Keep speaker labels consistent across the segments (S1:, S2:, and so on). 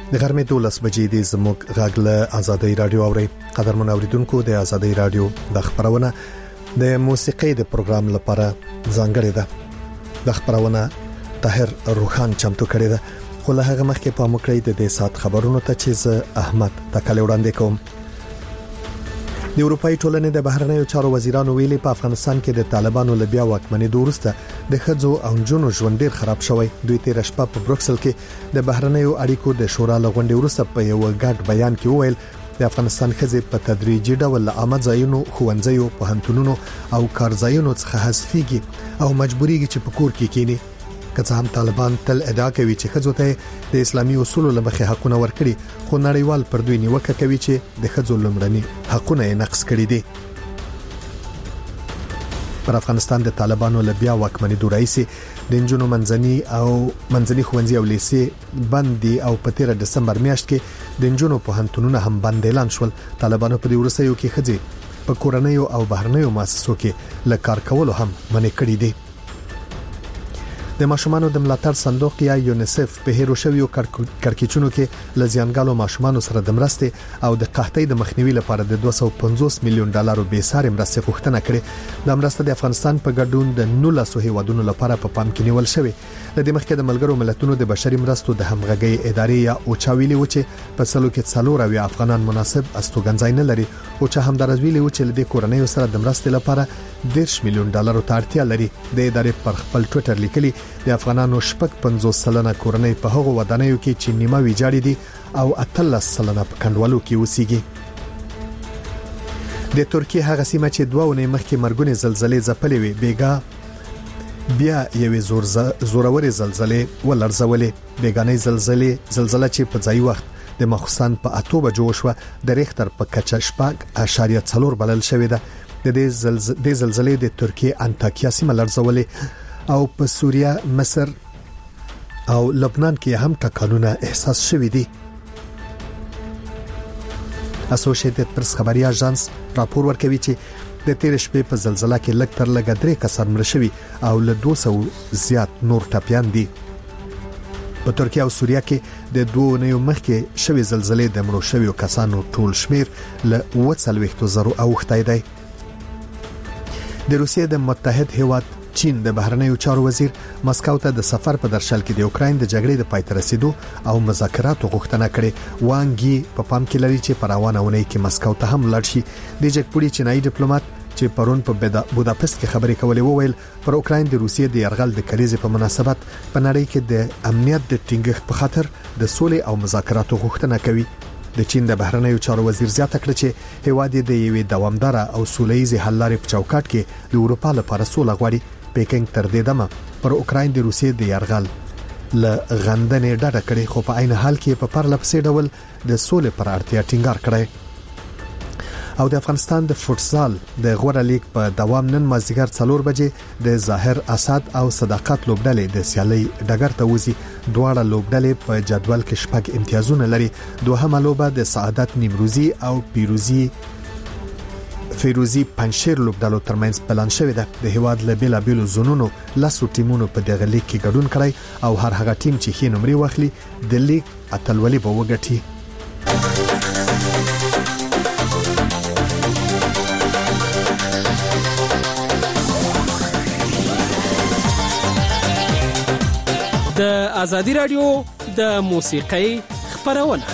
S1: د غرمې 12 بجې د زموږ غږ له آزادۍ رادیو اوري. قدرمن اوریدونکو، د آزادۍ رادیو د خبرونه د موسیقۍ د پروګرام لپاره ځانګړې ده. د خبرونه طاهر روخان چمتو کړی ده. خو له هغه مخکې په مکړې د دې سات خبرونو ته چې احمد تکل وړاندې کوم. د اروپאי ټولنې د بهرنیو چارو وزیرانو ویلي په افغانستان کې د طالبانو لبیا واکمنۍ دورسته د خځو او جنونو ژوند ډیر خراب شوی. دوی تیر شپه په بروکسل کې د بهرنیو اړیکو د شورا لغونډې وروسته په یو ګډ بیان کې وویل د افغانستان خځې په تدریجي ډول له عامه ځایونو، ښوونځیو، پوهنتونونو او کارځایونو څخه حذفيږي او مجبوريږي چې په کور کې کینی. که څه هم طالبان تل ادعا کوي چې خځو ته د اسلامي اصولو لمخې حقونه ورکړي، خو نړیوال پر دوی نیوکه کوي چې د خځو لمړني حقونه یې نقض کړي دي. پر افغانستان د طالبانو لبیا واکمنۍ دورایسي د انجونو منځني ښوونځي او لیسې بندي او په 13 دسمبر میاشت کې د انجونو پوهنتونونه هم بند اعلان شول. طالبانو په دې ورسېو کې خځې په کورنیو او بهرنیو مؤسسو کې له کار کولو هم منع کړي دي. د ماشومانو د ملاتړ صندوق یا یونیسف په هیرو شویو کړکېچونو کې لزیانګالو ماشومانو سره د مرستې او د قحطۍ د مخنیوي لپاره د 250 میلیون ډالر به ساري مرستې غوښتنه کړې. د مرستې د افغانستان په ګډون د 19 هیوادونو لپاره په پام کې نیول شوی. د دې مخکې د ملګرو ملتونو د بشري مرستو د همغږي ادارې یا اوچاویلی و چې په سلو کې 4 افغانان مناسب استوګنځای نه لري او چې همدارزویلی و چې د کورنیو سره د مرستې لپاره 10 میلیون ډالر ته اړتیا لري. د ادارې پر خپل ټوئیټر لیکلي د افغانانو 50 سلنه کورنۍ په هغو ودانیو کې چې نیمه ویجاړې دي او 18 سلنه په کندوالو کې اوسېږي. د ترکیه هغه سیمه چې 2 ونې مخکې مرګونې زلزلې ځپلې وي بیګا بیا یوې زورورې زلزلې ولړزولې. بیګانې زلزلې چې په ځای وخت د مخصوصن په 8 بجو شو د ریختر په کچه 4.4 بلل شوې ده. د دې زلزلې د ترکیه انتاکیا سیمه لړزولې او په سوریه، مصر او لبنان کې هم ټکانونه احساس شوي دي. اسوسییټډ پریس خبري اژانس راپور ورکوي چې د تیر شپې په زلزلہ کې لږ تر لږه 3 کسان مړ شوي او له 200 زیات نور ټپيان دي. په ترکیه او سوریه کې د 2 اونیو مخکې شوي زلزلې د مړو شویو کسانو ټول شمیر له 40,000 اوښتای دی. د روسیې د متحد هیواد چین د بهرنیو چارو وزیر مسکو ته د سفر په درشل کې د اوکراین د جګړې د پای ته رسیدو او مذاکراتو غوښتنه کړې. وانګي په پام کې لري چې په روانه ونې کې مسکو ته هم لاړ شي. د جګپوړي چینایي ډیپلوماټ چې پرون په بوداپست کې خبرې کولې وویل پر اوکراین د روسیې د یرغل د کلیزې په مناسبت په نړۍ کې د امنیت د ټینګښت په خاطر د سولې او مذاکراتو غوښتنه کوي. د چین د بهرنیو چارو وزیر زیاته کړ چې هیواد د یوې دوامدار او سولهییز حل لارې په چوکاټ کې د اروپا لپاره سوله غواړي. پیکینګ تر دې دمه پر اوکراین د روسیې د یرغل ل غندنې ډډه کړې، خو په عین حال کې په پرله پسې ډول د سولې پر اړتیا ټینګار کړی. او د افغانستان د فوتسال د غوړه لیګ په دوام نن مازیګر 4 بجې د ظاهر اسد او صداقت لوبډلې د سیالي ډګر ته وځي. دواړه لوبډلې په جدول کې 6 امتیازونه لري. دوهمه لوبه د سعادت نیمروزی او فیروزی پنځشیر لوبډلو ترمنځ پلان شوې ده. د هیواد له بیلابیلو زونونو لاسو ټیمونو په دغه لیګ کې ګډون کړی او هر هغه ټیم چې ښه نمرې واخلي د لیګ اتلولي به وګټي.
S2: د آزادی رادیو د موسیقۍ خبرونه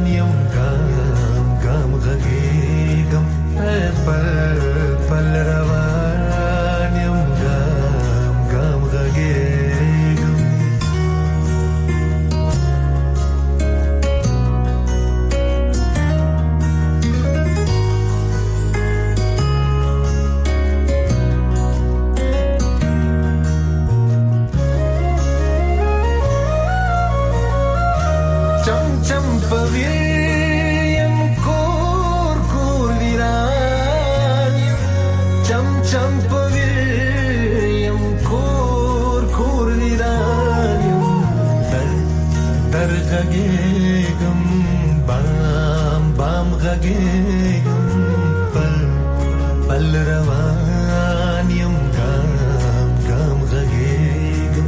S3: पल पल रवा چم چم پویم کور کور ویران چم چم پویم کور کور ویران در غږېږم بام بام غږېږم پل روان یم ګام ګام غږېږم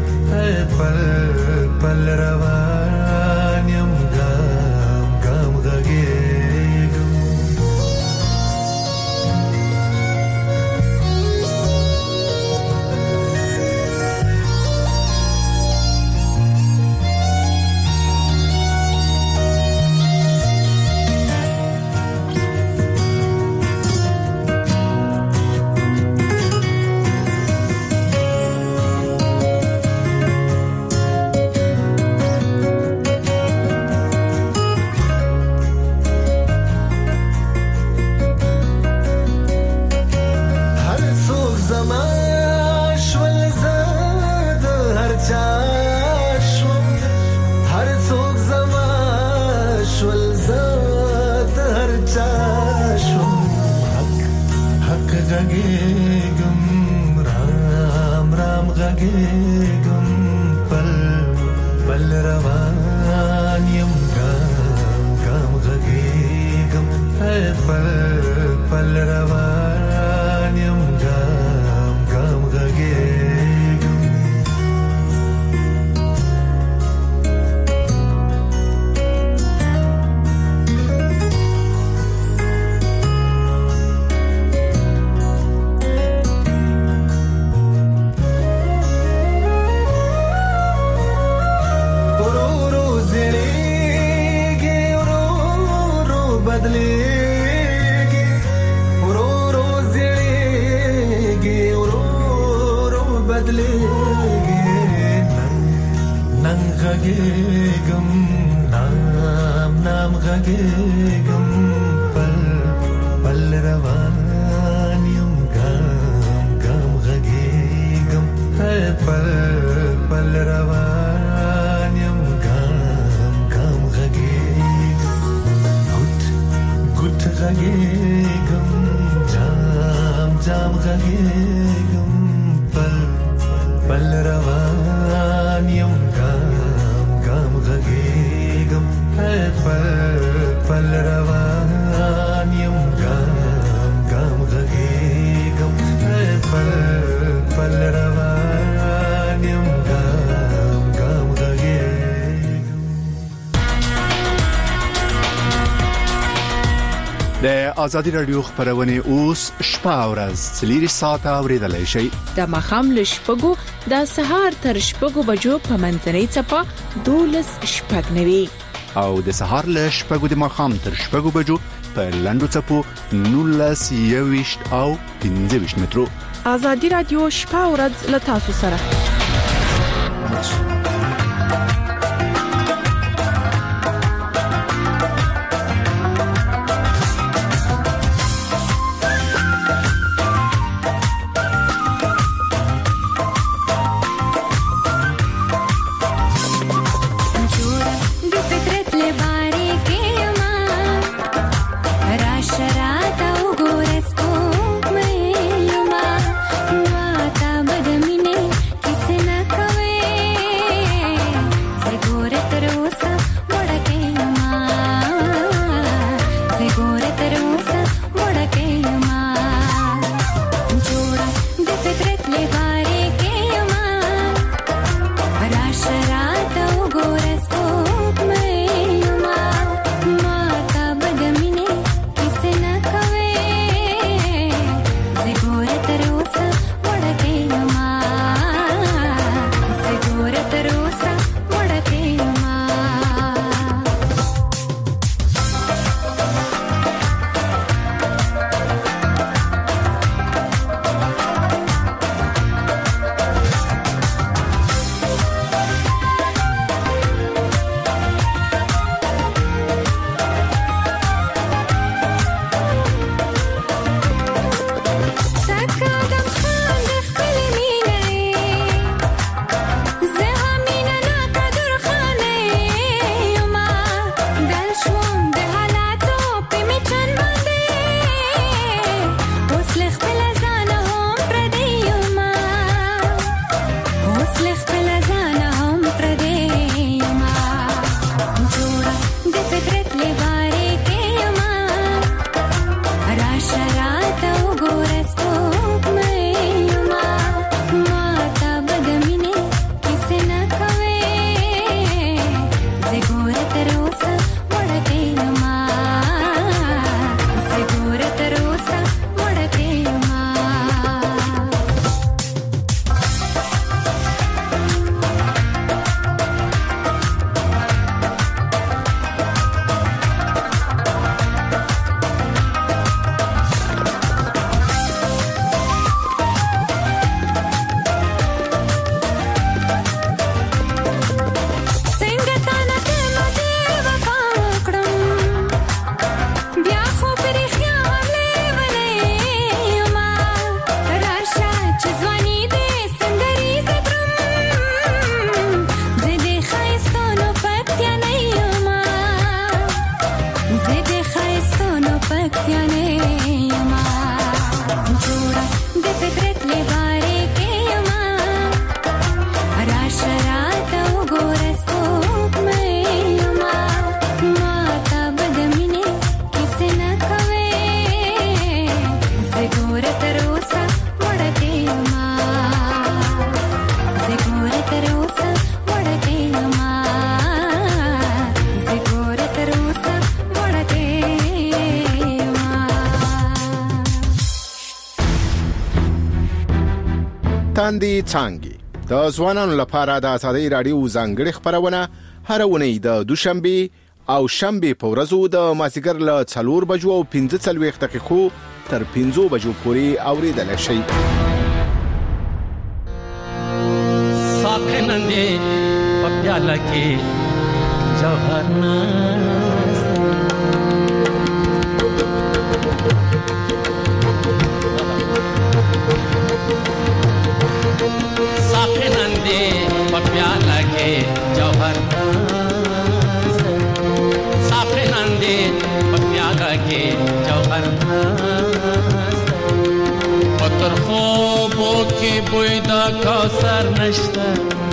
S3: پل روان یم ګام ګام غږېږم
S1: ازادي رادیو خبرونه اوس شپه او ورځ 3 ساعته اوریدلای شي
S4: د مخام ل شپږو د سهار تر شپږو بجو په منځنۍ چپه 12 شپږ نوي
S1: او د سهار ل شپږو د مخام تر شپږو بجو په لندو چپو 19 21 او 15 مترو.
S4: ازادي رادیو شپه او ورځ ل تاسو سره.
S5: Mata badamine kisna kave لاندې څانګې. د ځوانانو لپاره د ازادۍ رادیو ځانګړې خبرونه هر اونۍ د دوشنبه او شنبه په ورځو د مازیګر له 4 بجو او 15 دقیقو تر 15 بجو پورې اوریدل شي.
S6: ساقنندې په پیاله کې جوهر ساقنندې په پیاله کې جوهر ساقنندې په پیاله کې جوهر پتر خوبو کې بوی د کوثر نشته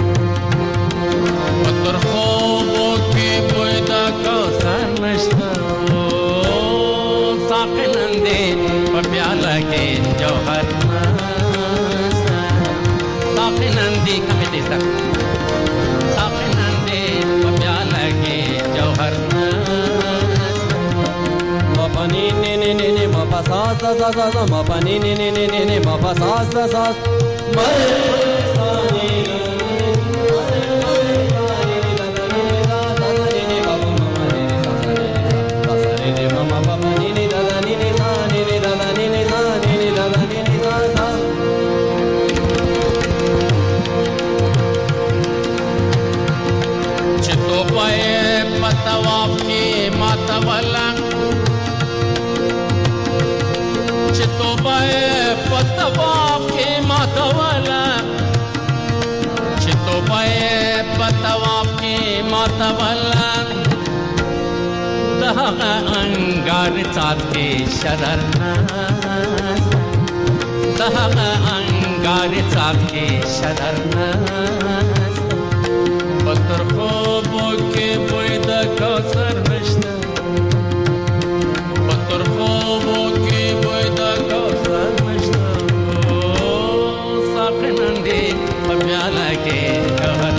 S6: پتر خوبو کې بوی د کوثر نشته ساقنندې په پیاله کې جوهر ساقنندې کمې دې ساقنندې په پیاله کې جوهر مپنی نه نه نه مپسا سا سا سا مپنی نه نه نه نه مپسا سا سا तवाफ के मातवला चितोबाए पतवाफ के मातवला चितोबाए पतवाफ के मातवला दहगा अंगार चाँद के शररना दहगा अंगार चाँद के शररना पत्थर خوبو کې بوی د کوثر نشته پتر خوبو کې بوی د کوثر نشته ساقنندې په پیاله کې جوهر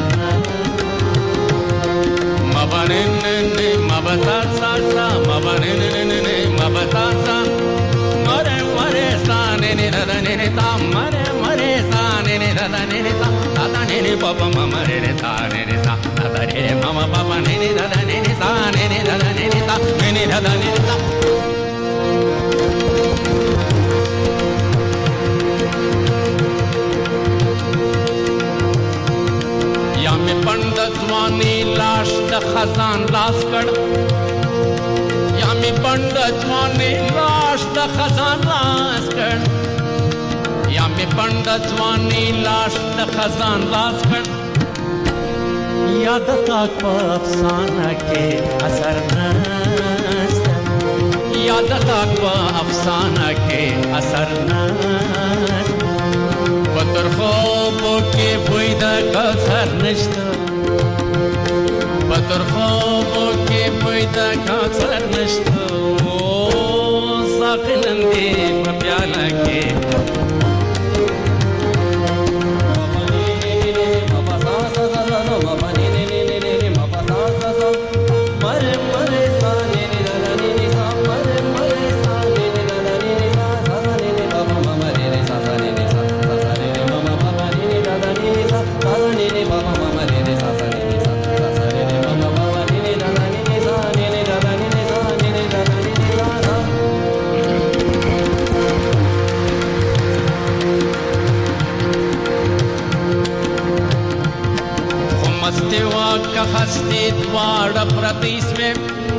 S6: مبنن مبتا سا مبنن مبتا مره مره سانه نه دنه تا مره مره سانه نه دنه تا تا نه بابا ماما نه تا نه تا تا نه ماما بابا نه تا نه تا نه تا نه تا یا می پند ځواني لاش د خزان لاس کړ یا می پند ځواني لاش د خزان لاس کړ یا می پند ځواني لاش د خزان لاس کړ یاد تاک په افسانه کې اثر نشته یاد تاک په افسانه کې اثر نشته پتر خوبو کې بوی د کوثر نشته پتر خوبو کې بوی د کوثر نشته ساقنندې په پیاله کې का हस्ती द्वार प्रतीस में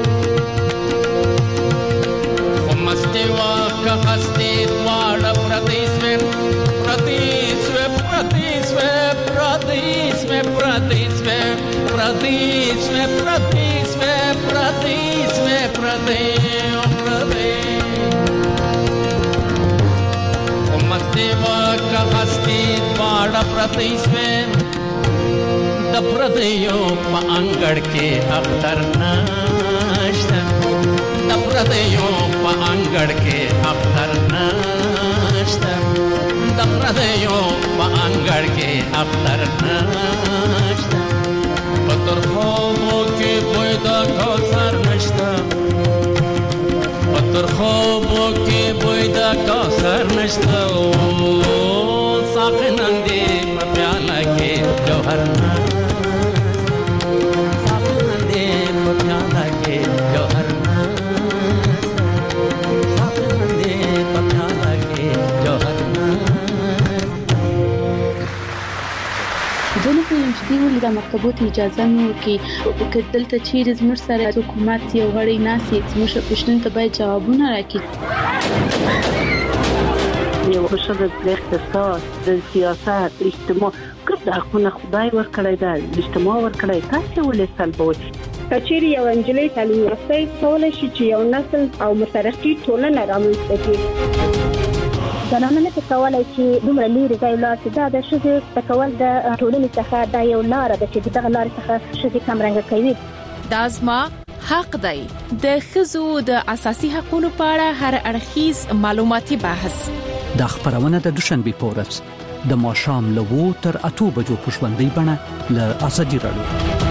S6: मस्तेवा का हस्ती द्वार प्रतीस में प्रतीस में प्रतीस में प्रतीस में प्रतीस में प्रतीस में प्रतीस में प्रतीस में प्रतीस मस्तेवा का हस्ती द्वार प्रतीस में दप्रदयो पांगड़ के अख्तर नश्ता दप्रदयो पांगड़ के अख्तर नश्ता दप्रदयो पांगड़ के अख्तर नश्ता पत्थर خوبو के بوی د کوثر نشتا पत्थर خوبو के بوی د کوثر نشتا ساقنندې
S7: زموږ د مکتبو ته اجازه نو کې دلته چیرې زموږ سره حکومت یو غړی ناسي زموږ پښتون ته باید جوابونه راکړي.
S8: یو خوشاله د اقتصاد د سیاست اجتماع کوم د حقوقو خدای ورکړی دا اجتماع ورکړی تاسو ولې سلبوي
S9: کچېری یو انجلۍ تعلیم یافته کولای شي چې یو نسل او مترقي ټولنه رامنځته کړي.
S10: زنانه نه کولای شي دومره لري ځای لاړ شي دا د شذ تکول د ټولنې څخه دا یو لار ده چې دغه لار څخه شذ کم رنګ کوي.
S4: دا زما حق دی. د ښځو د اساسي حقوقو په اړه هر اړخیز معلوماتي بحث
S11: د خبرونه د دوشنبه په ورځ د ماښام له 2 تر 8 بجو په ژوندۍ بڼه له ازادي رادیو.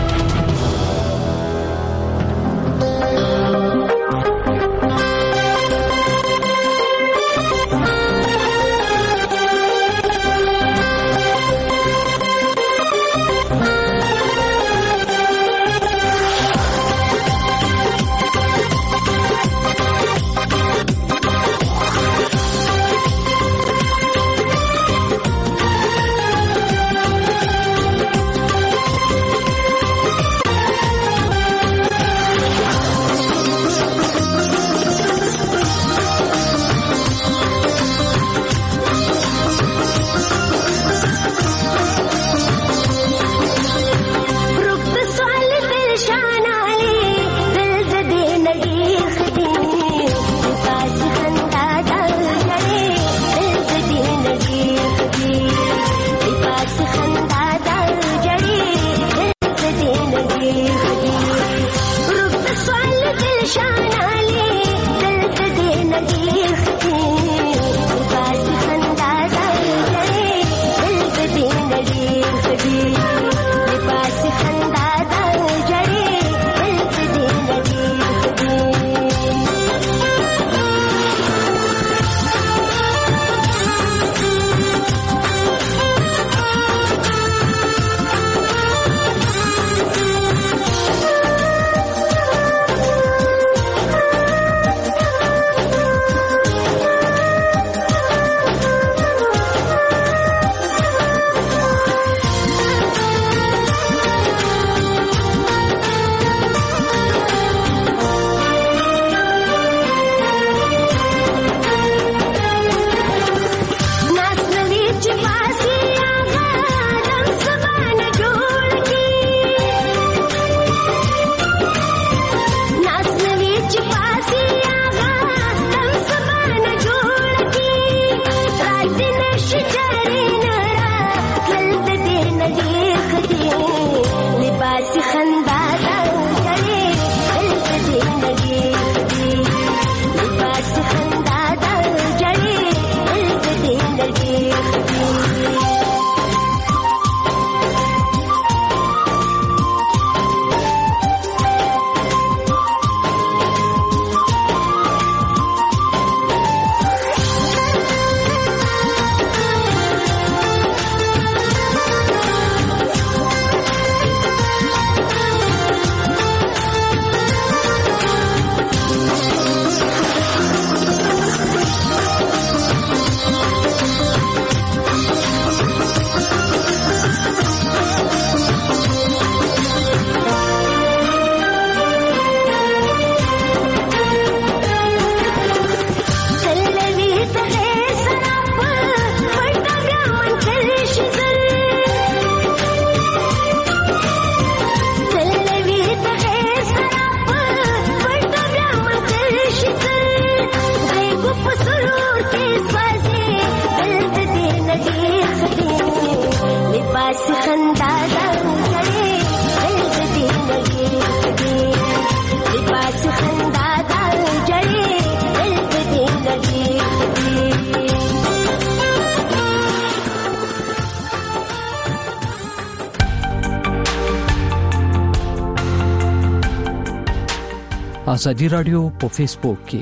S11: ازادي رادیو په فیسبوک کې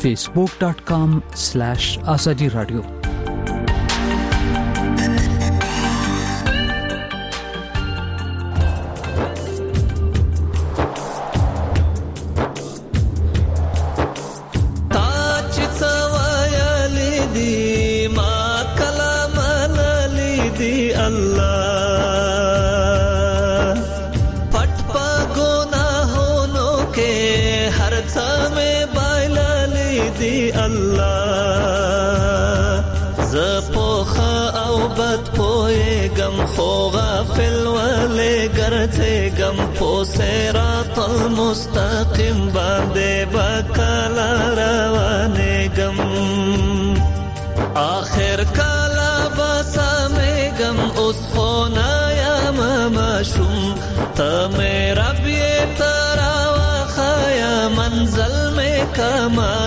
S11: facebook.com/azadi radio
S3: سمې بایللې دی الله زپوخه او بد پویګم خو غافل ولې ګرځېګم په صراط المستقیم باندې بکلا روانېګم آخر کلا بسمېګم اوس خو نه یم ماشوم ته مې رب یې ترا وښیه منزل مې که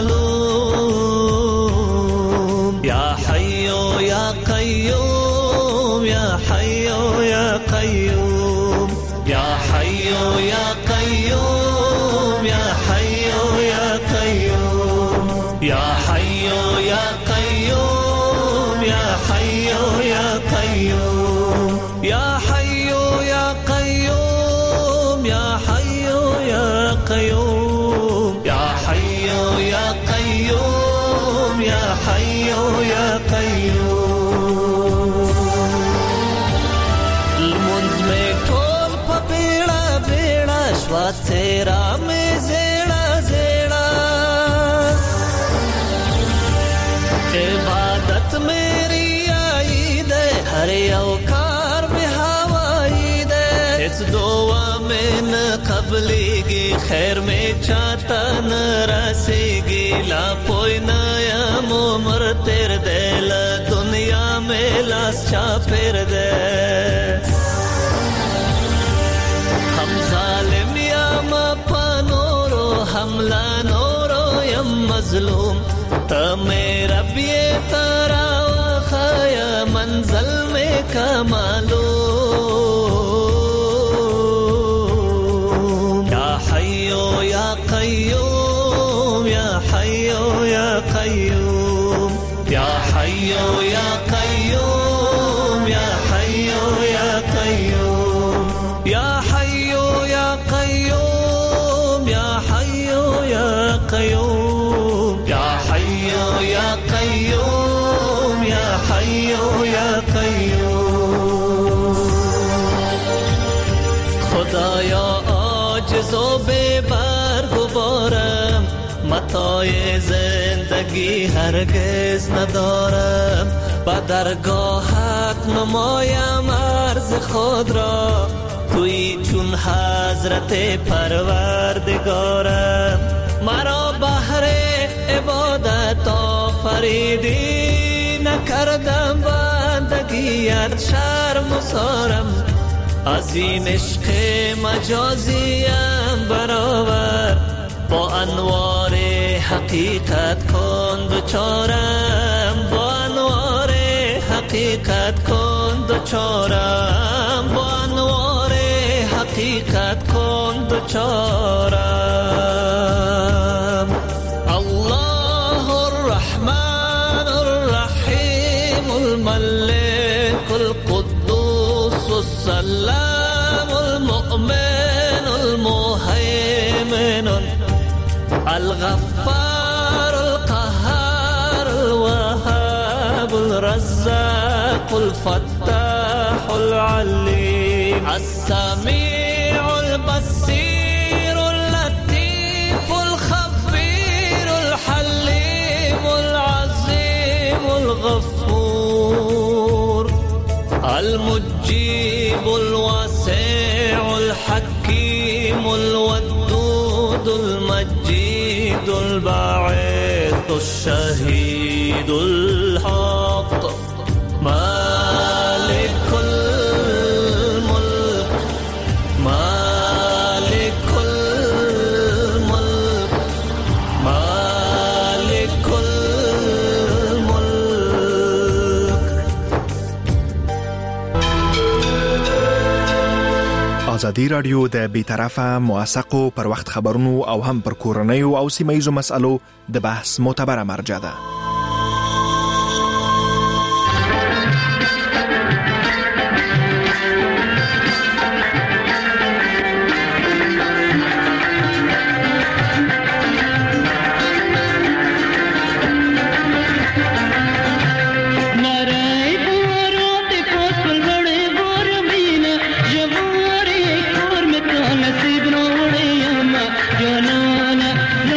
S3: معلوم یا حیو یا قیوم یا حیو یا قیوم یا حیو یا قیوم یا حیو یا قیوم یا حیو یا قیوم یا حیو یا قیوم یا حیو یا قیوم یا حیو یا قیوم یا حیو یا قیوم یا حیو یا قیوم لمونځ مې ټول په بیړه بیړه شوه څېره مې زیړه زیړه عبادت مې ریایي دی هر یو کار مې هوایي دی هېڅ دعا مې نه قبلېږي خیر مې چاته نه رسېږي لا پوی نه یم عمر تېر دی له دنیا مې لاس چاپېر دی هم ظالم یم په نورو هم لا نورو یم مظلوم ته مې رب یې ترا وښیه منزل مې که معلوم یا حیو یا قیوم یا حیو یا قیوم یا حیو یا قیوم یا حیو یا قیوم یا حیو یا قیوم یا حیو یا قیوم یا حیو یا قیوم یا حیو یا قیوم خدایا عاجز و بی‌برگ و بارم متاع زندگی هرگز ندارم به درگاهت نمایم عرض خود را توی چون حضرت پروردگارم مرا بهر عبادت آفریدی نکردم بندگیت شرم و سارم از این عشق مجازیم برآور با انوار حقیقت کن دوچارم با انوار حقیقت کن دوچارم با انوار حقیقت کن دوچارم الله الرحمن الرحیم الملك القدوس السلام المؤمن المهيمن الغفار القهار الوهاب الرزاق الفتاح العليم السميع البصير اللطيف الخبير الحليم العظيم الغفور المجيب الواسع الحكيم الودود المجيد الباعث الشهيد الحق مالك الملك مالك الملك مالك الملك.
S12: ازادي رادیو د بی‌طرفه موثقو پر وخت خبرونو او هم پر کورنیو او سیمه‌یزو مسالو د بحث معتبره مرجع ده.
S3: جانانا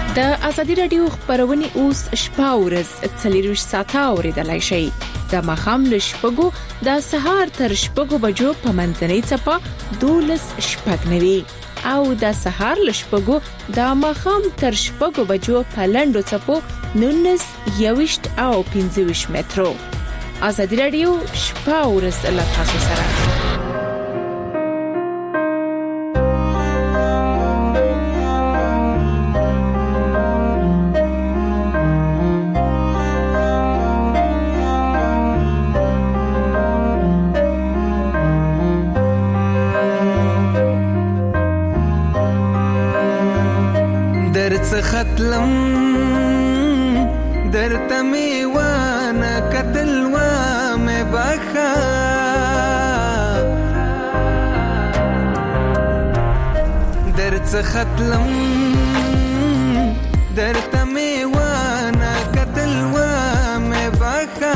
S4: د ازادي رادیو خبرونه اوس شپه ورځ 24 ساعته اوریدلای شئ د مخام له شپږو د سهار تر شپږو بجو په منځنۍ چپه 12 شپږنوي او د سهار له شپږو د مخام تر شپږو بجو په لنډو چپو 19 21 او 25 مترو. ازادي رادیو شپه ورځ له تاسو سره.
S13: ختلم درته میوانه قتل و مې بخا درته ختلم درته میوانه قتل و مې بخا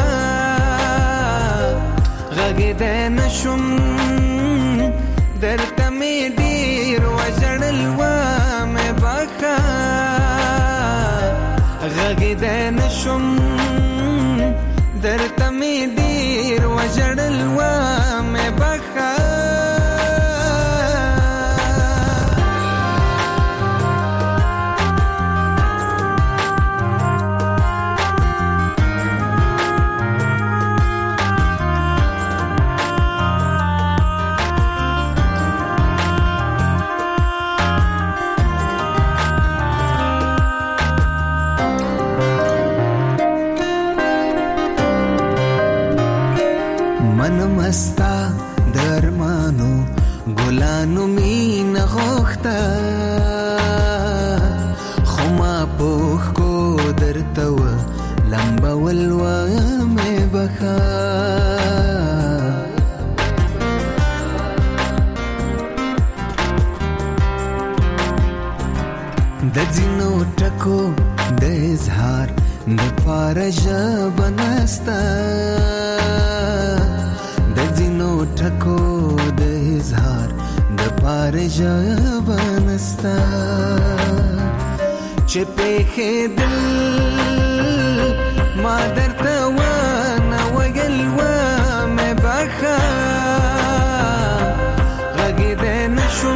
S13: غږیدې نشم درته می ډیر وژړل و مې بخا غږیدې نشم درته می ډیر وژړل و مې بخا مستا درمانو ګلانو مين غوخته خما پوخ کو درته و لمبا ولوا مې بخا د ځینو ټکو د اظهار د فارج بنستا ټکو د اظهار د پارج بنستا چې په دل ما درته و نه ویل و مې بخا غږیدې نشم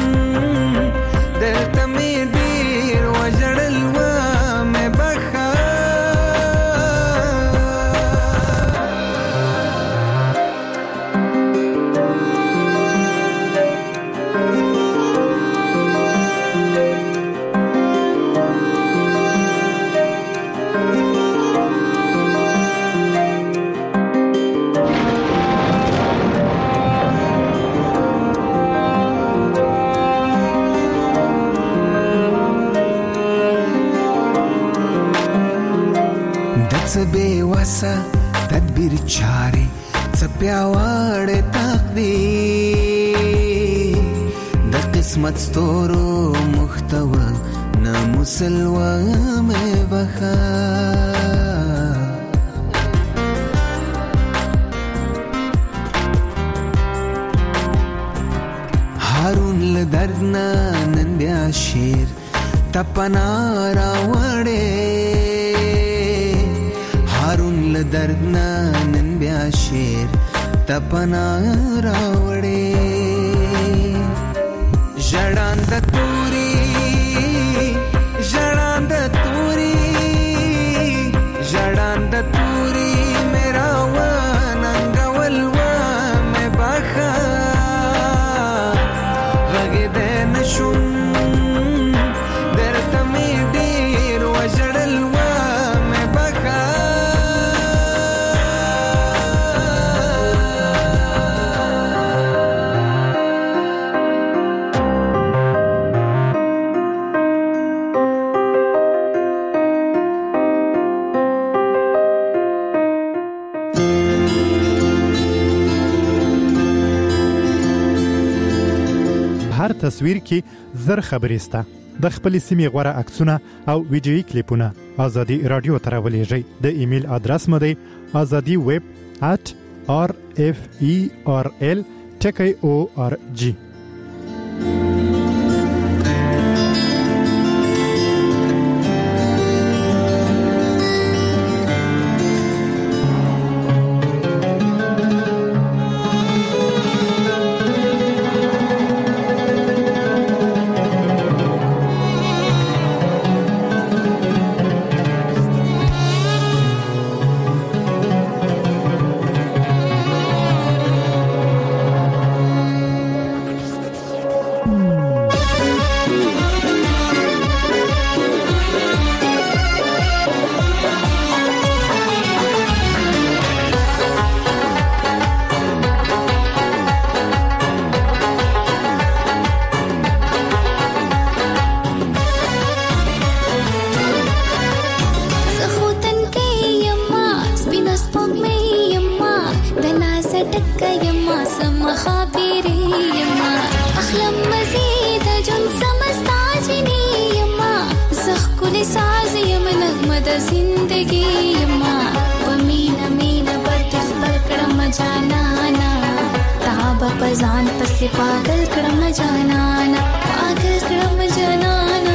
S13: درته مې ډیر وژړل و مې بخا بے وسا تدبیر چارے چپیاوڑ تقدیر د قسمت ستورو محتوى نمسلوى میں بخا هارون لدردنا نن بیا شیر تپنا راوڑے دردنا نن بیا شیر تپنا راوڑے ژړان د توري ژړان د توري ژړان د توري میرا وننګول و مې بخا غږیدې نشم درته مې ډیر وژړل و مې بخا
S14: هر تصویر کې زر خبرې سته د خپل سیمې غوړه عکسونه او ویډیويي کلیپونه ازادي رادیو ته راولېږئ د ایمیل ادرس مو دی azadiweb@rferl.org
S15: می ساز یم نغمه د زندگی یما ومینا مینا برت خبر کړم جانانا تاب پزان پس پاگل کړم جانانا پاگل کړم جانانا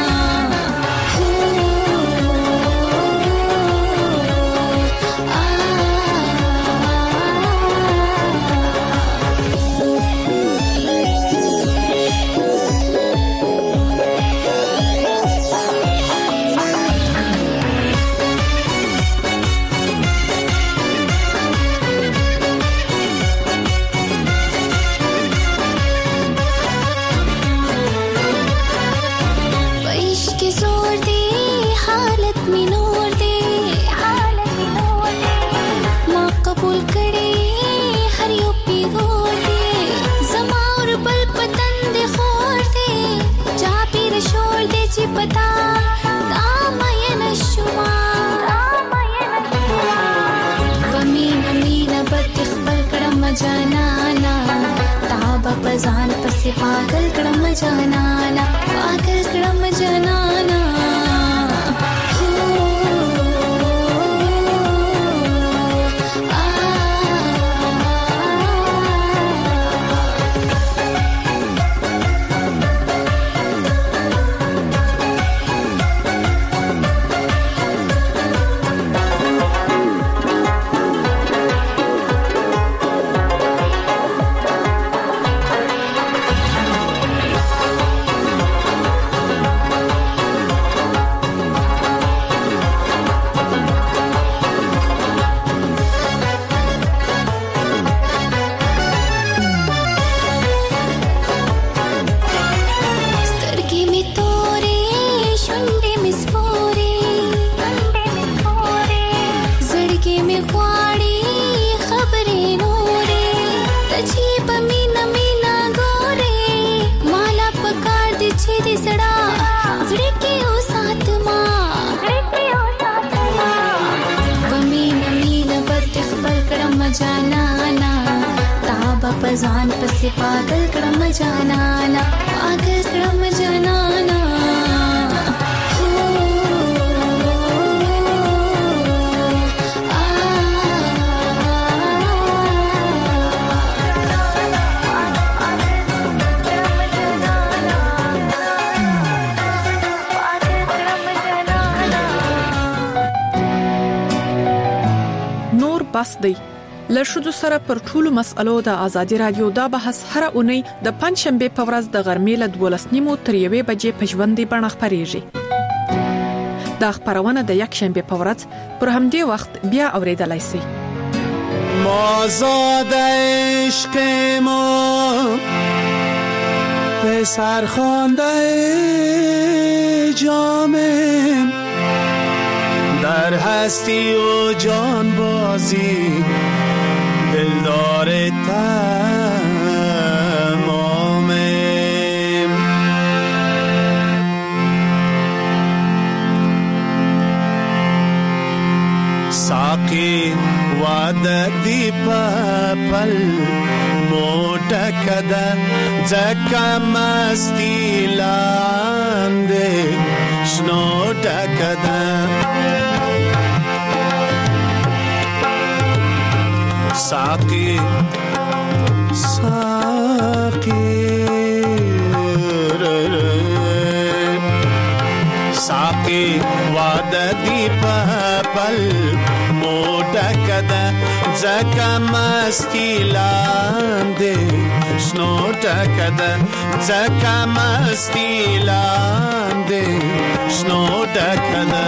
S15: जनाना ताब पजान पसे पागल कड़म जनाना पागल कड़म जनाना पजान पसे पागल कड़म जनाना पागल कड़म जनाना
S4: نور بس دی لشدو سره پر ټولو مسألو د ازادي رادیو دا بحث هر اونۍ د پنځشنبه په ورځ د غرمې له 12:30 تر 1 بجې په ژوندۍ بڼه خپرېږي. دا خبرونه د یک شنبه په ورځ پر همدې وخت بیا اوریدلای شئ.
S3: ما زاد عشق ما پسر خوانده جامم در هستی و جان بازی دلدار تمامم ساقی وعدتی پل موٹا کده زکا مستی لانده شنوٹا کده ساقی ساقی ساقی وعدتی پل موٹا کده زکا مستی لانده شنوٹا کده زکا مستی لانده شنوٹا کده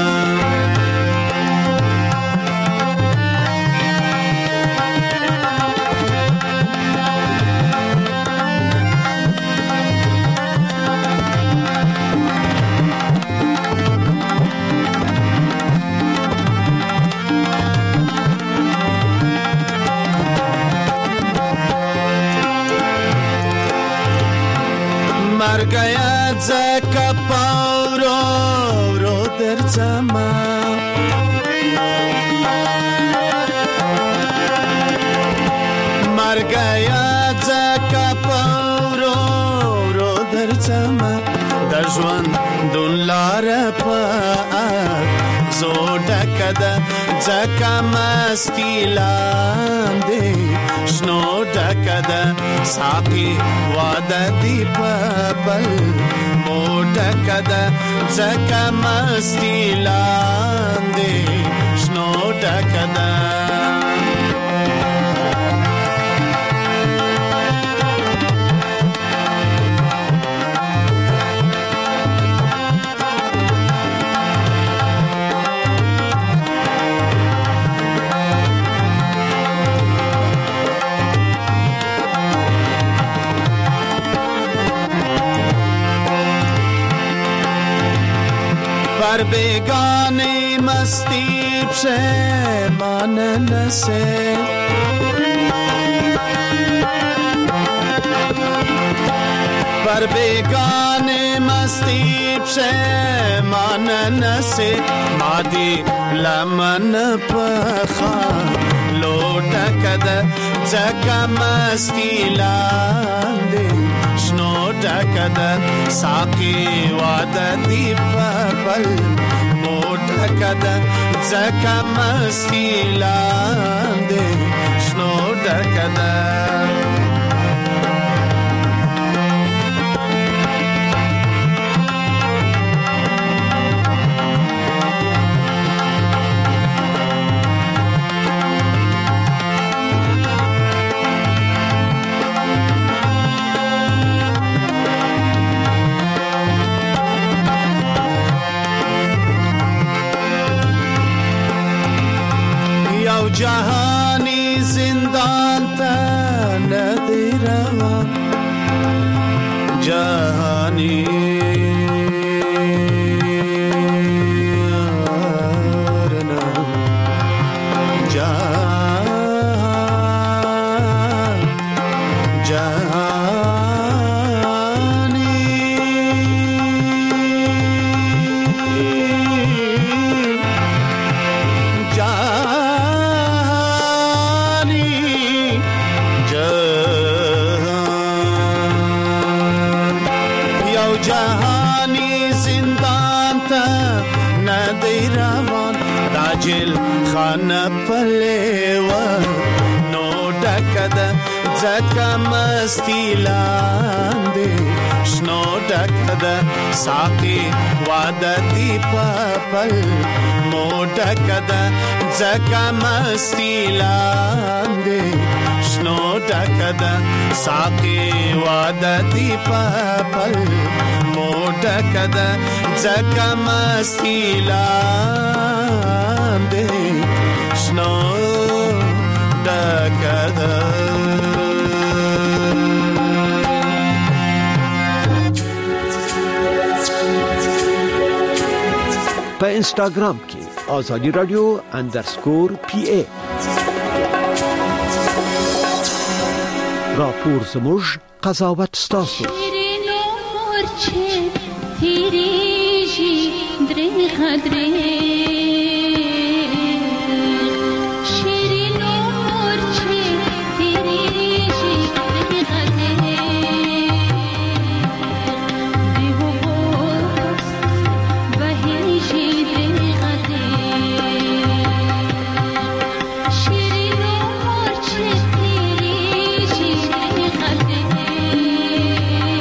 S3: مر گیا زکا پاورو رو در زما مر گیا زکا پاورو رو در زما در
S16: ژوند دلار په زوډه کده ځکه مستی لاندې شنو ډکده ساقي واده دی په بل موډه کده ځکه مستی لاندې شنو ډکده پر بیگانه مستی پشیمان نسه پر بیگانه مستی پشیمان نسه مادی لمن پخا لوٹا کده ځکه مستی لاندې شنو ډکده ساقي واده دی په بل موټه کده ځکه مستی لاندې شنو ډکده جهانی زندان تا ندی روان جهانی جل خانه پلیوا نو ډکده ځکه مستی لاندې شنو ډکده ساقي واده دی په پل مو ډکده ځکه مستی لاندې شنو ډکده ساقي واده دی په پل مو ډکده ځکه مستی لاندې شنو ډکده
S17: په انسټاګرام کې آزادی رادیو _PA راپور زموږ قضاوت ستاسو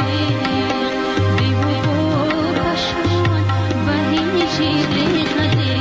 S15: She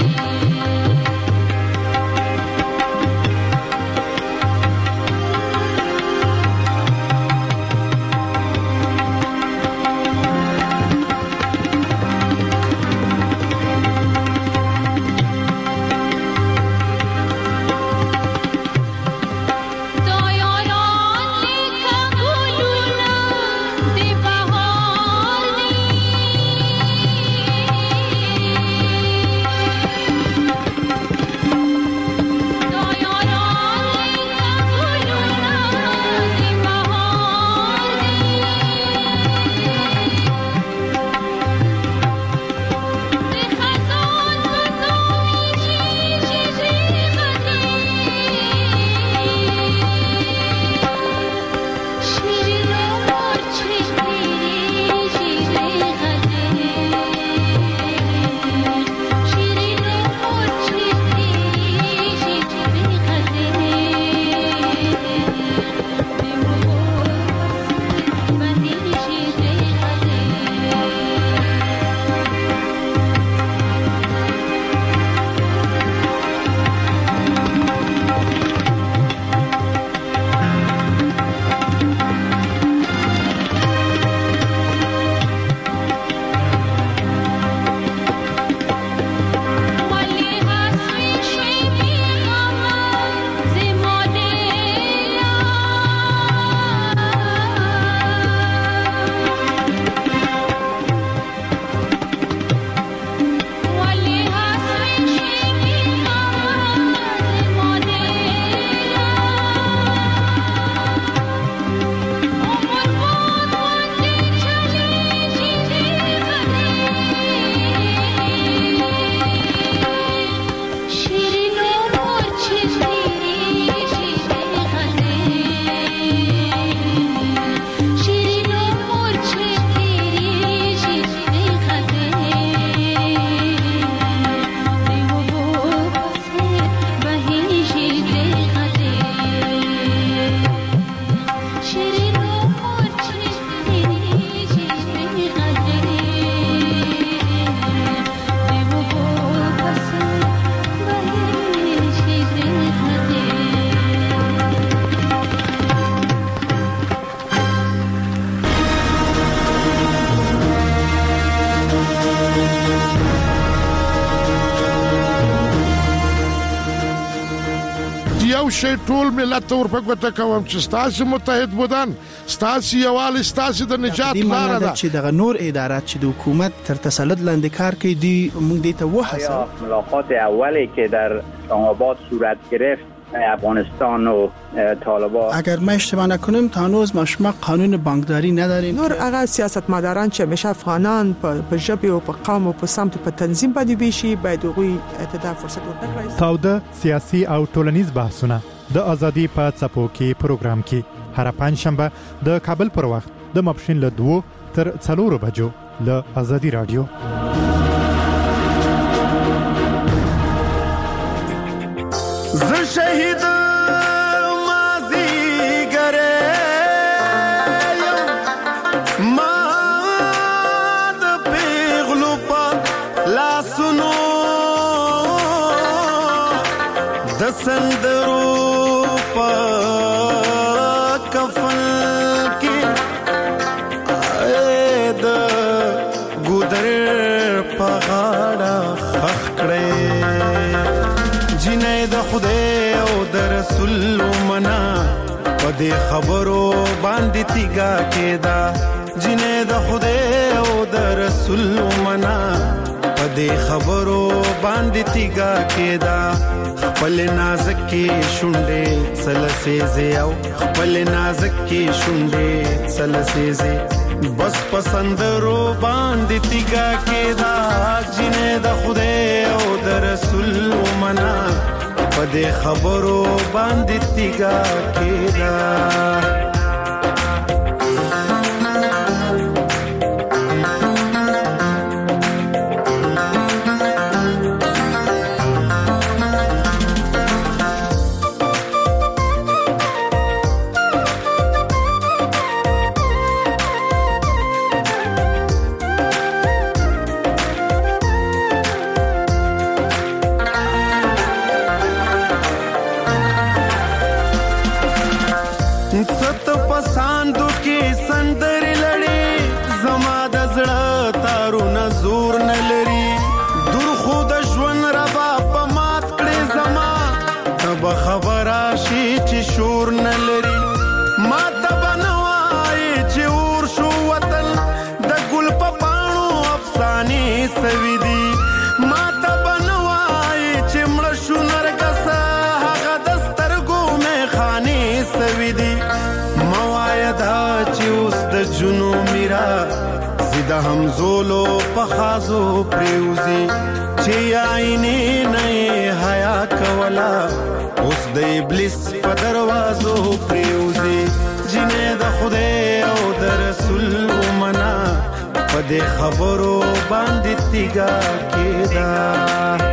S18: یو شی ټول ملت ورپګوته کوم چې تاسو متحد بودن تاسو یوال تاسو د نجات لار ده
S19: چې دغه نور ادارات چې د حکومت تر تسلط لاندې کار کوي دی موږ دې ته وحسه
S20: ملاقات اولی که در اسلام آباد صورت گرفت افغانستان و طالبان
S19: اگر ما اشتباه نکنیم تا هنوز ما قانون بانکداری نداریم
S21: نور هغه سیاستمداران چې همیشه افغانان په ژبه او په قوم او په سمت په تنظیم باندې بيشي باید هغوی ته فرصت ورکړي.
S14: تاوده سیاسي او ټولنیز بحثونه د ازادي په څپو کې پروګرام کې هر پنځشنبه د کابل پر وخت د ماپښین له 2 تر 4 بجو له ازادي رادیو.
S16: ز شهید مازی گره ما د پیغلو په لاسونو د سندرو په کفن کې د ګودر په غاړه خخ کړې جنې د خدای او د رسول منا په دې خبرو باندې تیګه کېدا جنې د خدای او د رسول منا په دې خبرو باندې تیګه کېدا خپل نازکې شونډې سلسېزې او خپل نازکې شونډې سلسېزې بس پسندرو باندې تیګه کېدا جنې د خدای او د رسول منا په دې خبرو باندې تیګه کېدا همزولو پخازو پریوزی چی آئینی نئی حیا کولا اس د ابلیس په دروازو پریوزی جنې د خدای او د رسول منا په دې خبرو باندې تیګه کېدا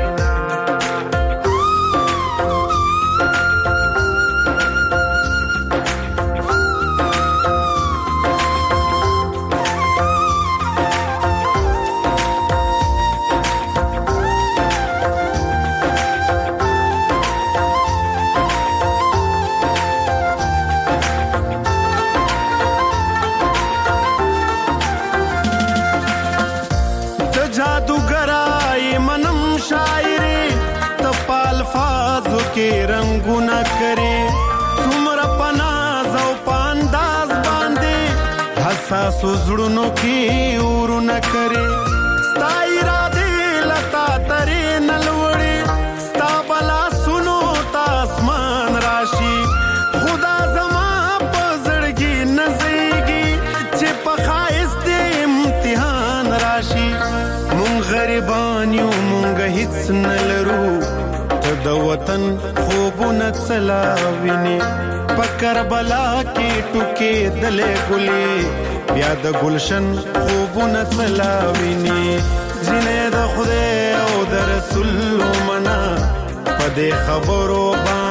S16: کې رنگونه کرے څومره پناز او پانداز باندې حساس زړونو کې ورونه کرے ستا اراده لتا ترې نلوړي ستا بلا سنو تا اسمان راشي خدا زما په زړګي نزيږي چې په خایست امتحان راشي مونږ غریبان یو مونږ هیڅ نلرو د وطن خوبونه څلاویني په کربلا کې ټوکې دلې ګلې بیا د گلشن خوبونه څلاویني جنې د خدای او د رسول منا په دې خبرو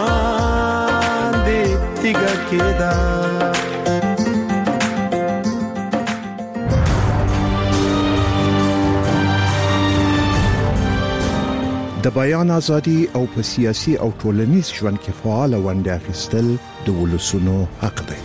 S16: باندې تیګه کېدا
S22: د بیان ازادي او په سیاسي او ټولنیز ژوند کې فعال ونډه اخیستل د ولسونو حق دی.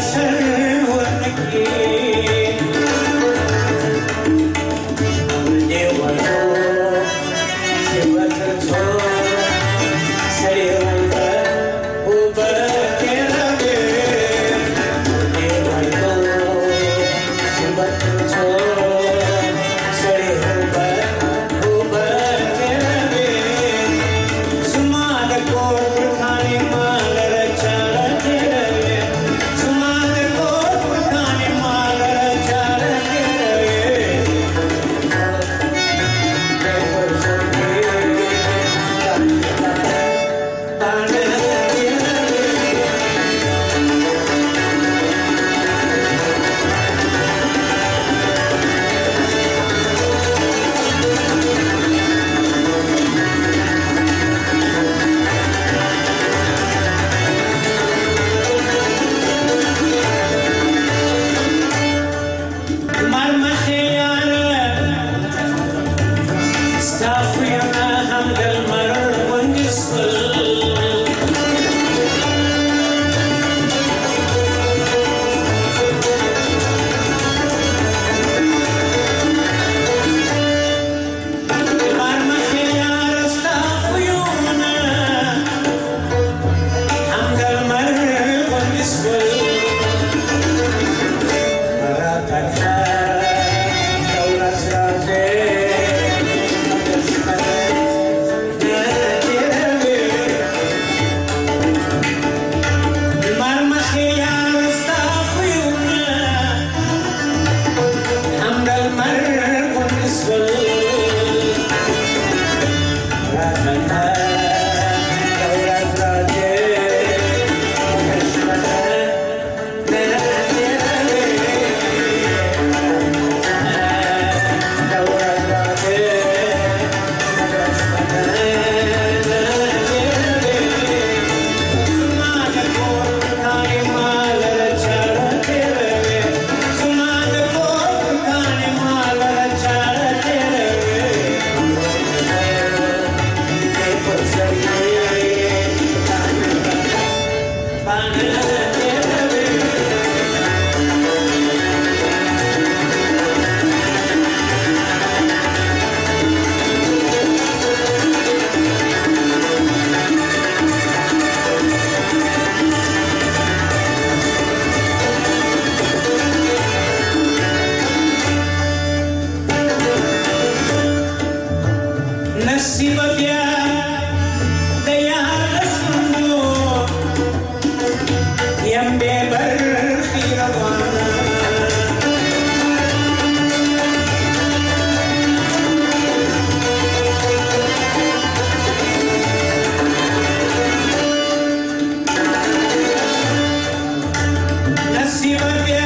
S1: Nasiba